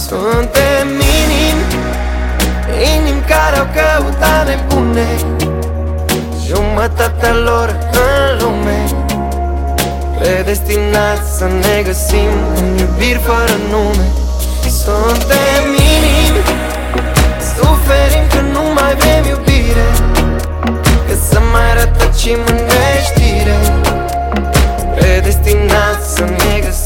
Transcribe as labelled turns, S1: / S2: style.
S1: Suntem inimi care au căutat nebune, jumătatea lor în lume, predestinați să ne găsim în iubiri fără nume. Suntem inimi, suferim că nu mai vrem iubire, că să mai rătăcim în neștire, predestinați să ne găsim